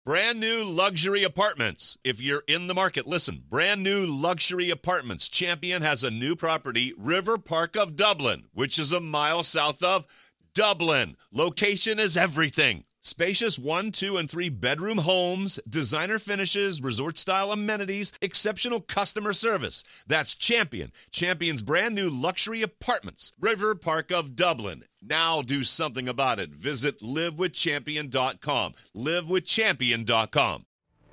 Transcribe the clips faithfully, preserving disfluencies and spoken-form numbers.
Brand new luxury apartments. If you're in the market, listen. Brand new luxury apartments. Champion has a new property, River Park of Dublin, which is a mile south of Dublin. Location is everything. Spacious one, two, and three bedroom homes, designer finishes, resort-style amenities, exceptional customer service. That's Champion. Champion's brand new luxury apartments, River Park of Dublin. Now do something about it. Visit live with champion dot com. live with champion dot com.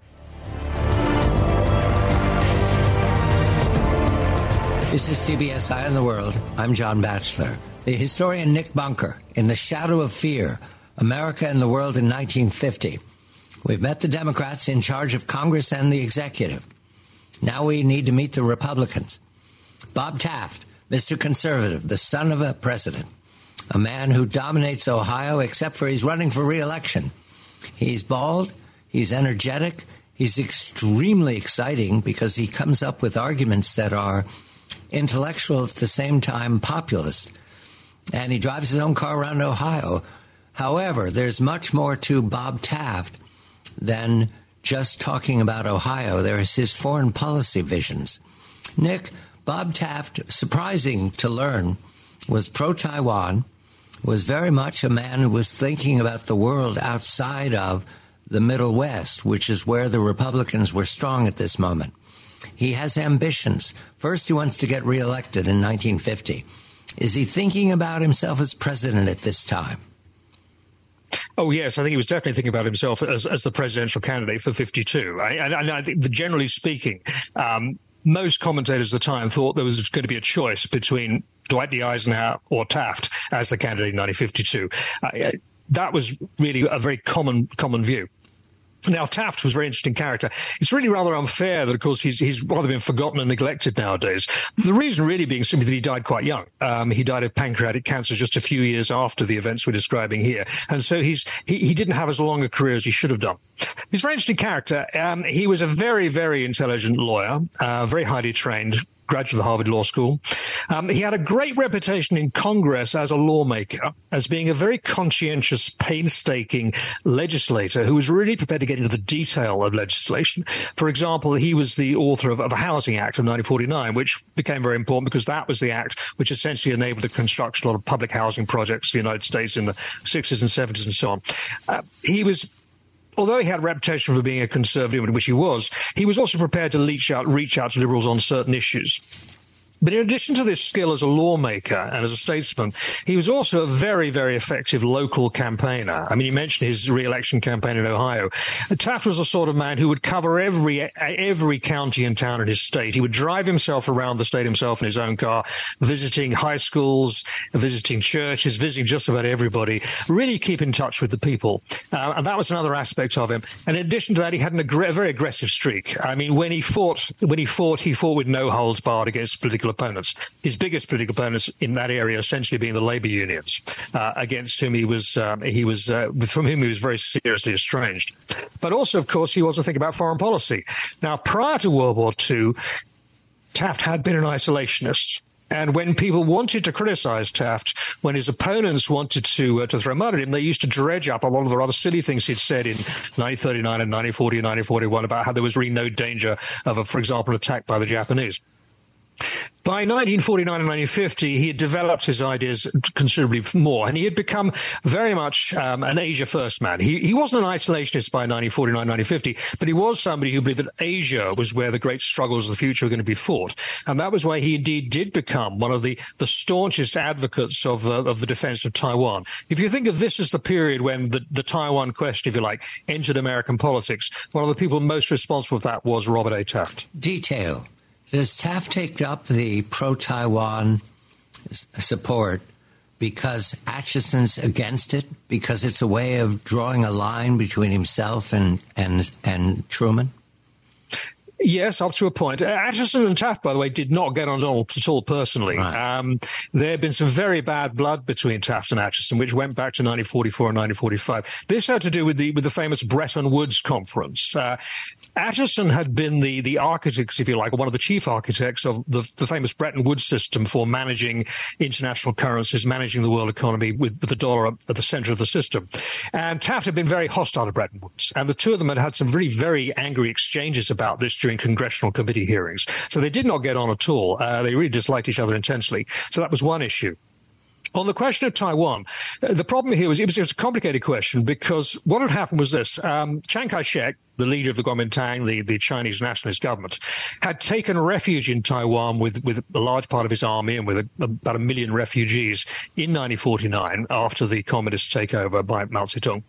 This is C B S Eye on the World. I'm John Batchelor. The historian Nick Bunker, In the Shadow of Fear, America and the World in nineteen fifty. We've met the Democrats in charge of Congress and the executive. Now we need to meet the Republicans. Bob Taft, Mister Conservative, the son of a president. A man who dominates Ohio except for he's running for re-election. He's bald, he's energetic, he's extremely exciting because he comes up with arguments that are intellectual at the same time populist. And he drives his own car around Ohio. However, there's much more to Bob Taft than just talking about Ohio. There's his foreign policy visions. Nick, Bob Taft, surprising to learn, was pro-Taiwan, was very much a man who was thinking about the world outside of the Middle West, which is where the Republicans were strong at this moment. He has ambitions. First, he wants to get reelected in nineteen fifty. Is he thinking about himself as president at this time? Oh, yes. I think he was definitely thinking about himself as, as the presidential candidate for fifty-two. I, and, and I think, that generally speaking, um, most commentators at the time thought there was going to be a choice between Dwight D. Eisenhower or Taft as the candidate in nineteen fifty-two. Uh, that was really a very common common view. Now, Taft was a very interesting character. It's really rather unfair that, of course, he's he's rather been forgotten and neglected nowadays. The reason really being simply that he died quite young. Um, he died of pancreatic cancer just a few years after the events we're describing here. And so he's he, he didn't have as long a career as he should have done. He's a very interesting character. Um, he was a very, very intelligent lawyer, uh, very highly trained, graduate of the Harvard Law School. Um, he had a great reputation in Congress as a lawmaker, as being a very conscientious, painstaking legislator who was really prepared to get into the detail of legislation. For example, he was the author of, of the Housing Act of nineteen forty-nine, which became very important because that was the act which essentially enabled the construction of a lot of public housing projects in the United States in the sixties and seventies and so on. Uh, he was Although he had a reputation for being a conservative, which he was, he was also prepared to reach out, reach out to liberals on certain issues. But in addition to this skill as a lawmaker and as a statesman, he was also a very, very effective local campaigner. I mean, you mentioned his re-election campaign in Ohio. Taft was the sort of man who would cover every every county and town in his state. He would drive himself around the state himself in his own car, visiting high schools, visiting churches, visiting just about everybody, really keep in touch with the people. Uh, and that was another aspect of him. And in addition to that, he had an ag- a very aggressive streak. I mean, when he fought, when he fought, he fought with no holds barred against political opponents. His biggest political opponents in that area essentially being the labor unions, uh, against whom he was, um, he was, uh, from whom he was very seriously estranged. But also, of course, he also think about foreign policy. Now, prior to World War Two, Taft had been an isolationist. And when people wanted to criticize Taft, when his opponents wanted to uh, to throw mud at him, they used to dredge up a lot of the rather silly things he'd said in nineteen thirty-nine and nineteen forty and nineteen forty-one about how there was really no danger of, a, for example, an attack by the Japanese. By nineteen forty-nine and nineteen fifty, he had developed his ideas considerably more, and he had become very much um, an Asia-first man. He, he wasn't an isolationist by nineteen forty-nine, nineteen fifty, but he was somebody who believed that Asia was where the great struggles of the future were going to be fought. And that was why he indeed did become one of the, the staunchest advocates of, uh, of the defense of Taiwan. If you think of this as the period when the, the Taiwan question, if you like, entered American politics, one of the people most responsible for that was Robert A. Taft. Detail. Does Taft take up the pro-Taiwan support because Atchison's against it, because it's a way of drawing a line between himself and and, and Truman? Yes, up to a point. Acheson and Taft, by the way, did not get on at all personally. Right. Um, there had been some very bad blood between Taft and Acheson, which went back to nineteen forty-four and nineteen forty-five. This had to do with the with the famous Bretton Woods Conference. Uh, Acheson had been the, the architect, if you like, or one of the chief architects of the, the famous Bretton Woods system for managing international currencies, managing the world economy with, with the dollar at the center of the system. And Taft had been very hostile to Bretton Woods. And the two of them had had some really very angry exchanges about this during congressional committee hearings. So they did not get on at all. Uh, they really disliked each other intensely. So that was one issue. On the question of Taiwan, the problem here was it was, it was a complicated question because what had happened was this. Um, Chiang Kai-shek, the leader of the Kuomintang, the, the Chinese nationalist government, had taken refuge in Taiwan with, with a large part of his army and with a, about a million refugees in nineteen forty-nine after the communist takeover by Mao Zedong.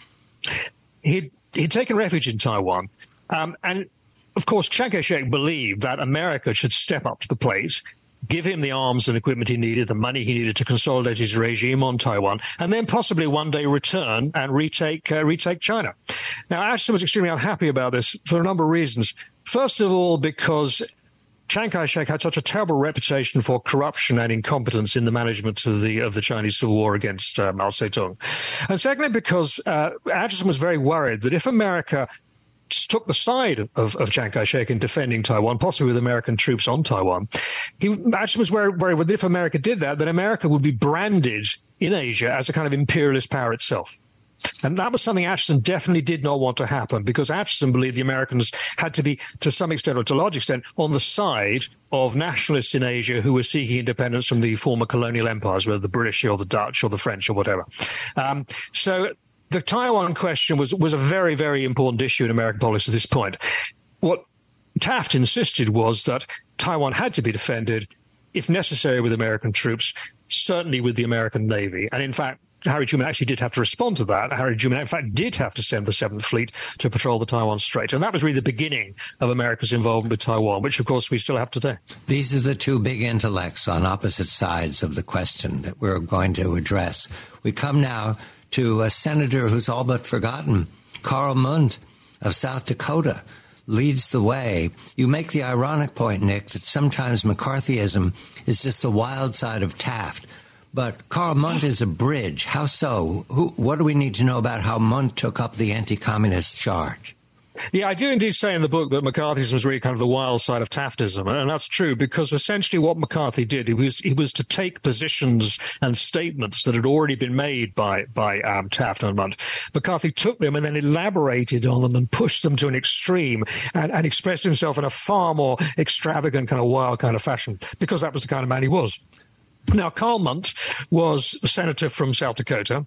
He'd, he'd taken refuge in Taiwan, um, and of course Chiang Kai-shek believed that America should step up to the plate, give him the arms and equipment he needed, the money he needed to consolidate his regime on Taiwan, and then possibly one day return and retake uh, retake China. Now, Acheson was extremely unhappy about this for a number of reasons. First of all, because Chiang Kai-shek had such a terrible reputation for corruption and incompetence in the management of the of the Chinese Civil War against uh, Mao Zedong. And secondly, because uh, Acheson was very worried that if America took the side of, of Chiang Kai-shek in defending Taiwan, possibly with American troops on Taiwan, he actually was worried, worried that if America did that, then America would be branded in Asia as a kind of imperialist power itself. And that was something Acheson definitely did not want to happen because Acheson believed the Americans had to be, to some extent or to a large extent, on the side of nationalists in Asia who were seeking independence from the former colonial empires, whether the British or the Dutch or the French or whatever. Um, so the Taiwan question was, was a very, very important issue in American policy at this point. What Taft insisted was that Taiwan had to be defended, if necessary, with American troops, certainly with the American Navy. And in fact, Harry Truman actually did have to respond to that. Harry Truman, in fact, did have to send the Seventh Fleet to patrol the Taiwan Strait. And that was really the beginning of America's involvement with Taiwan, which, of course, we still have today. These are the two big intellects on opposite sides of the question that we're going to address. We come now to a senator who's all but forgotten. Carl Mundt of South Dakota leads the way. You make the ironic point, Nick, that sometimes McCarthyism is just the wild side of Taft. But Carl Mundt is a bridge. How so? Who, what do we need to know about how Mundt took up the anti-communist charge? Yeah, I do indeed say in the book that McCarthyism was really kind of the wild side of Taftism, and that's true because essentially what McCarthy did, he was he was to take positions and statements that had already been made by by um, Taft and Mundt. McCarthy took them and then elaborated on them and pushed them to an extreme and, and expressed himself in a far more extravagant, kind of wild kind of fashion because that was the kind of man he was. Now, Carl Mundt was a senator from South Dakota.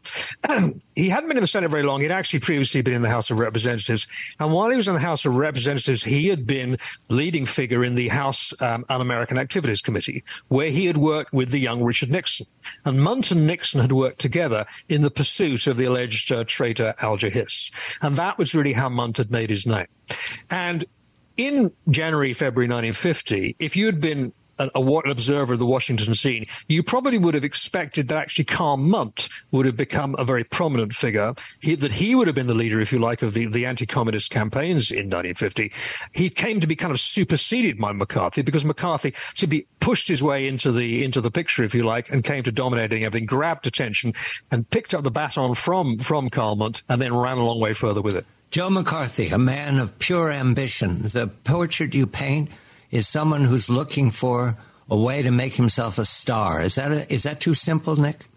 He hadn't been in the Senate very long. He'd actually previously been in the House of Representatives. And while he was in the House of Representatives, he had been leading figure in the House um, Un-American Activities Committee, where he had worked with the young Richard Nixon. And Mundt and Nixon had worked together in the pursuit of the alleged uh, traitor Alger Hiss. And that was really how Mundt had made his name. And in January, February nineteen fifty, if you had been an observer of the Washington scene, you probably would have expected that actually Carl Mundt would have become a very prominent figure, he, that he would have been the leader, if you like, of the, the anti-communist campaigns in nineteen fifty. He came to be kind of superseded by McCarthy because McCarthy simply pushed his way into the into the picture, if you like, and came to dominating everything, grabbed attention and picked up the baton from, from Carl Mundt and then ran a long way further with it. Joe McCarthy, a man of pure ambition. The portrait you paint is someone who's looking for a way to make himself a star. Is that a, is that too simple, Nick?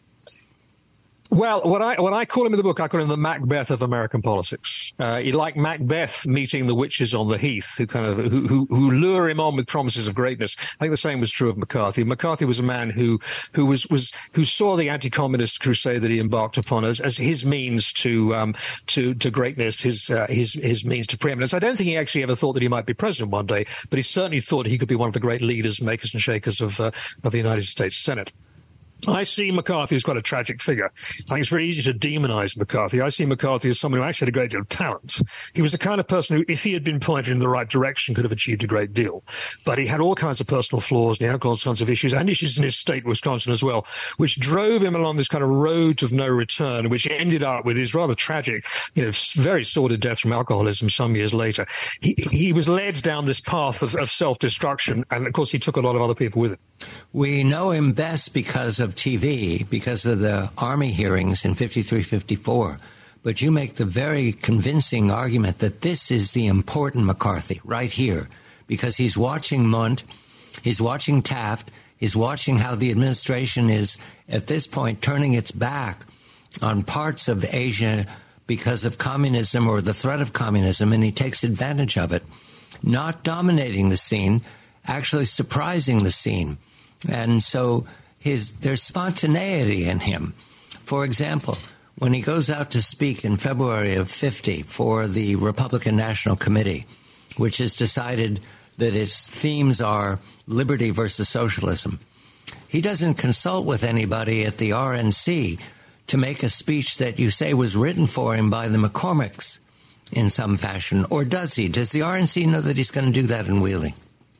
Well, what I what I call him in the book, I call him the Macbeth of American politics. Uh, he like Macbeth meeting the witches on the heath, who kind of who, who who lure him on with promises of greatness. I think the same was true of McCarthy. McCarthy was a man who who was was who saw the anti-communist crusade that he embarked upon as, as his means to um to to greatness, his uh, his his means to preeminence. I don't think he actually ever thought that he might be president one day, but he certainly thought he could be one of the great leaders, makers, and shakers of uh, of the United States Senate. I see McCarthy as quite a tragic figure. I think it's very easy to demonize McCarthy. I see McCarthy as someone who actually had a great deal of talent. He was the kind of person who, if he had been pointed in the right direction, could have achieved a great deal. But he had all kinds of personal flaws, and he had all kinds of issues, and issues in his state, Wisconsin, as well, which drove him along this kind of road of no return, which ended up with his rather tragic, you know, very sordid death from alcoholism some years later. He, he was led down this path of, of self-destruction, and, of course, he took a lot of other people with him. We know him best because of T V, because of the Army hearings in fifty-three fifty-four. But you make the very convincing argument that this is the important McCarthy right here, because he's watching Mundt, he's watching Taft, he's watching how the administration is, at this point, turning its back on parts of Asia because of communism or the threat of communism, and he takes advantage of it, not dominating the scene, actually surprising the scene. And so his there's spontaneity in him. For example, when he goes out to speak in February of fifty for the Republican National Committee, which has decided that its themes are liberty versus socialism, he doesn't consult with anybody at the R N C to make a speech that you say was written for him by the McCormicks in some fashion. Or does he? Does the R N C know that he's going to do that in Wheeling?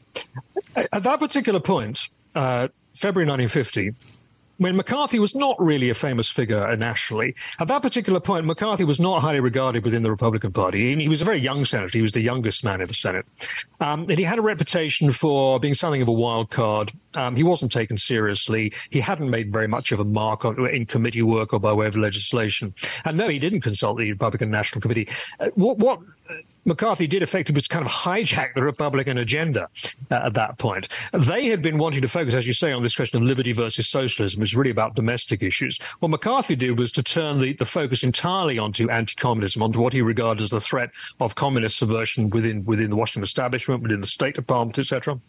At that particular point, uh, February nineteen fifty, when McCarthy was not really a famous figure nationally, at that particular point, McCarthy was not highly regarded within the Republican Party. He was a very young senator. He was the youngest man in the Senate. Um, and he had a reputation for being something of a wild card. Um, he wasn't taken seriously. He hadn't made very much of a mark on, in committee work or by way of legislation. And no, he didn't consult the Republican National Committee. Uh, what, what McCarthy did effectively was kind of hijack the Republican agenda uh, at that point. They had been wanting to focus, as you say, on this question of liberty versus socialism, which is really about domestic issues. What McCarthy did was to turn the, the focus entirely onto anti-communism, onto what he regarded as the threat of communist subversion within within the Washington establishment, within the State Department, et cetera.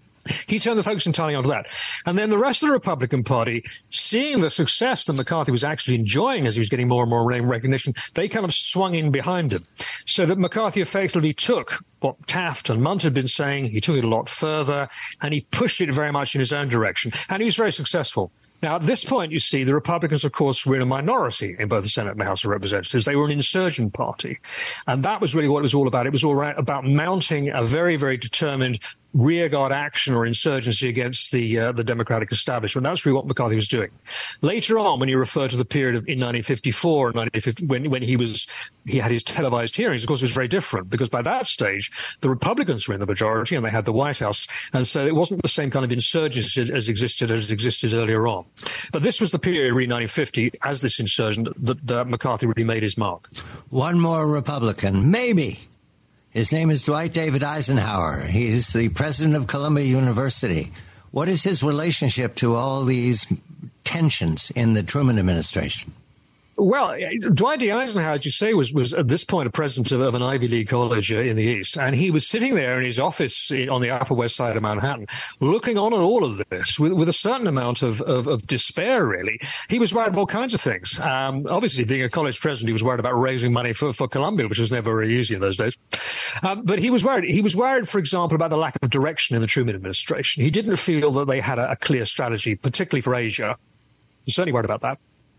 He turned the focus entirely onto that. And then the rest of the Republican Party, seeing the success that McCarthy was actually enjoying as he was getting more and more name recognition, they kind of swung in behind him. So that McCarthy effectively took what Taft and Mundt had been saying, he took it a lot further, and he pushed it very much in his own direction. And he was very successful. Now, at this point, you see, the Republicans, of course, were in a minority in both the Senate and the House of Representatives. They were an insurgent party. And that was really what it was all about. It was all right about mounting a very, very determined rearguard action or insurgency against the uh, the Democratic establishment. That's really what McCarthy was doing. Later on, when you refer to the period of in nineteen fifty-four and nineteen fifty, when when he was he had his televised hearings, of course, it was very different because by that stage the Republicans were in the majority and they had the White House, and so it wasn't the same kind of insurgency as, as existed as existed earlier on. But this was the period in nineteen fifty, as this insurgent, that, that McCarthy really made his mark. One more Republican, maybe. His name is Dwight David Eisenhower. He's the president of Columbia University. What is his relationship to all these tensions in the Truman administration? Well, Dwight D. Eisenhower, as you say, was, was at this point a president of, of an Ivy League college uh, in the East. And he was sitting there in his office in, on the Upper West Side of Manhattan, looking on at all of this with, with a certain amount of, of, of despair, really. He was worried about all kinds of things. Um, obviously, being a college president, he was worried about raising money for, for Columbia, which was never very easy in those days. Um, but he was worried. He was worried, for example, about the lack of direction in the Truman administration. He didn't feel that they had a, a clear strategy, particularly for Asia. He was certainly worried about that.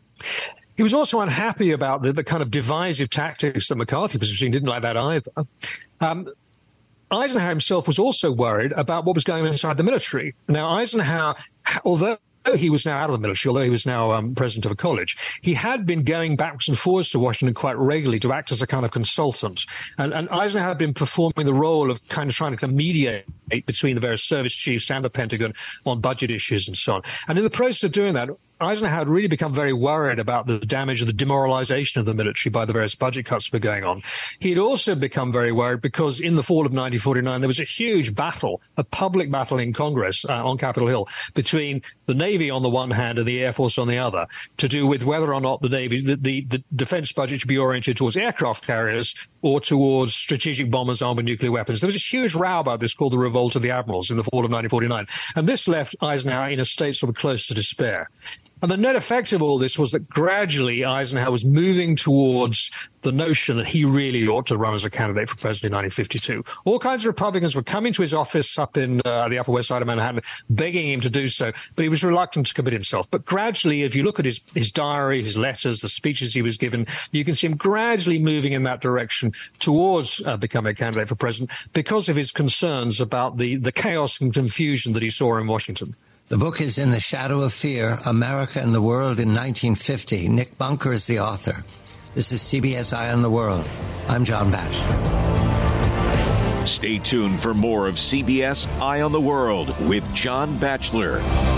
He was also unhappy about the, the kind of divisive tactics that McCarthy was using. Didn't like that either. Um, Eisenhower himself was also worried about what was going on inside the military. Now, Eisenhower, although he was now out of the military, although he was now um, president of a college, he had been going backwards and forwards to Washington quite regularly to act as a kind of consultant. And, and Eisenhower had been performing the role of kind of trying to kind of mediate between the various service chiefs and the Pentagon on budget issues and so on. And in the process of doing that, Eisenhower had really become very worried about the damage of the demoralization of the military by the various budget cuts that were going on. He had also become very worried because in the fall of nineteen forty-nine, there was a huge battle, a public battle in Congress uh, on Capitol Hill between the Navy on the one hand and the Air Force on the other to do with whether or not the Navy, the, the, the defense budget should be oriented towards aircraft carriers or towards strategic bombers armed with nuclear weapons. There was a huge row about this called the Revolt of the Admirals in the fall of nineteen forty-nine. And this left Eisenhower in a state sort of close to despair. And the net effect of all this was that gradually Eisenhower was moving towards the notion that he really ought to run as a candidate for president in nineteen fifty-two. All kinds of Republicans were coming to his office up in uh, the Upper West Side of Manhattan, begging him to do so, but he was reluctant to commit himself. But gradually, if you look at his, his diary, his letters, the speeches he was given, you can see him gradually moving in that direction towards uh, becoming a candidate for president because of his concerns about the, the chaos and confusion that he saw in Washington. The book is In the Shadow of Fear, America and the World in nineteen fifty. Nick Bunker is the author. This is C B S Eye on the World. I'm John Batchelor. Stay tuned for more of C B S Eye on the World with John Batchelor.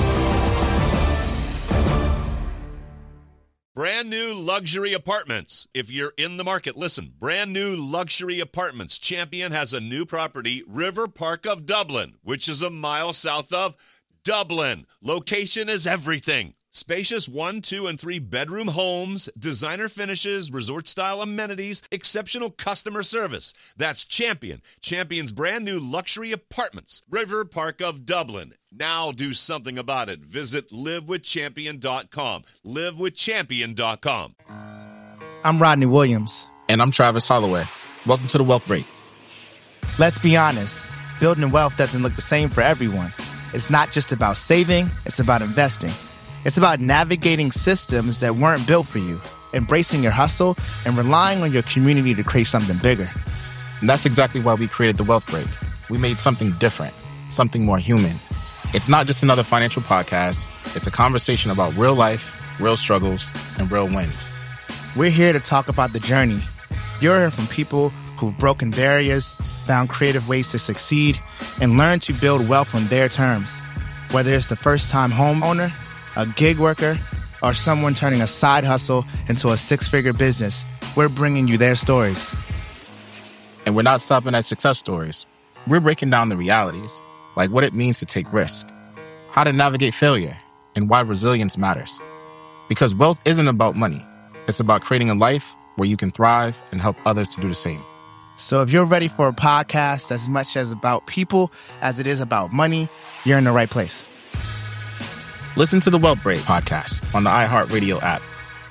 Brand new luxury apartments. If you're in the market, listen. Brand new luxury apartments. Champion has a new property, River Park of Dublin, which is a mile south of Dublin. Location is everything. Spacious one, two, and three bedroom homes, designer finishes, resort-style amenities, exceptional customer service. That's Champion. Champion's brand new luxury apartments. River Park of Dublin. Now do something about it. Visit live with champion dot com. live with champion dot com. I'm Rodney Williams. And I'm Travis Holloway. Welcome to The Wealth Break. Let's be honest. Building wealth doesn't look the same for everyone. It's not just about saving, it's about investing. It's about navigating systems that weren't built for you, embracing your hustle, and relying on your community to create something bigger. And that's exactly why we created The Wealth Break. We made something different, something more human. It's not just another financial podcast. It's a conversation about real life, real struggles, and real wins. We're here to talk about the journey. You're hearing from people who've broken barriers, found creative ways to succeed, and learn to build wealth on their terms. Whether it's the first-time homeowner, a gig worker, or someone turning a side hustle into a six-figure business, we're bringing you their stories. And we're not stopping at success stories. We're breaking down the realities, like what it means to take risk, how to navigate failure, and why resilience matters. Because wealth isn't about money. It's about creating a life where you can thrive and help others to do the same. So if you're ready for a podcast as much as about people as it is about money, you're in the right place. Listen to the Wealth Break podcast on the iHeartRadio app.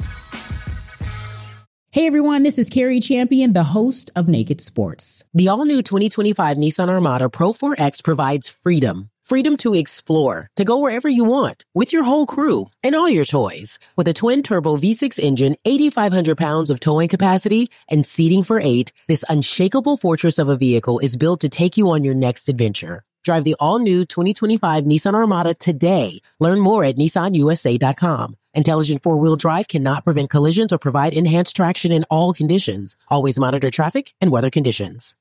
Hey everyone, this is Carrie Champion, the host of Naked Sports. The all-new twenty twenty-five Nissan Armada Pro four X provides freedom. Freedom to explore, to go wherever you want, with your whole crew and all your toys. With a twin-turbo V six engine, eighty-five hundred pounds of towing capacity, and seating for eight, this unshakable fortress of a vehicle is built to take you on your next adventure. Drive the all-new twenty twenty-five Nissan Armada today. Learn more at Nissan U S A dot com. Intelligent four-wheel drive cannot prevent collisions or provide enhanced traction in all conditions. Always monitor traffic and weather conditions.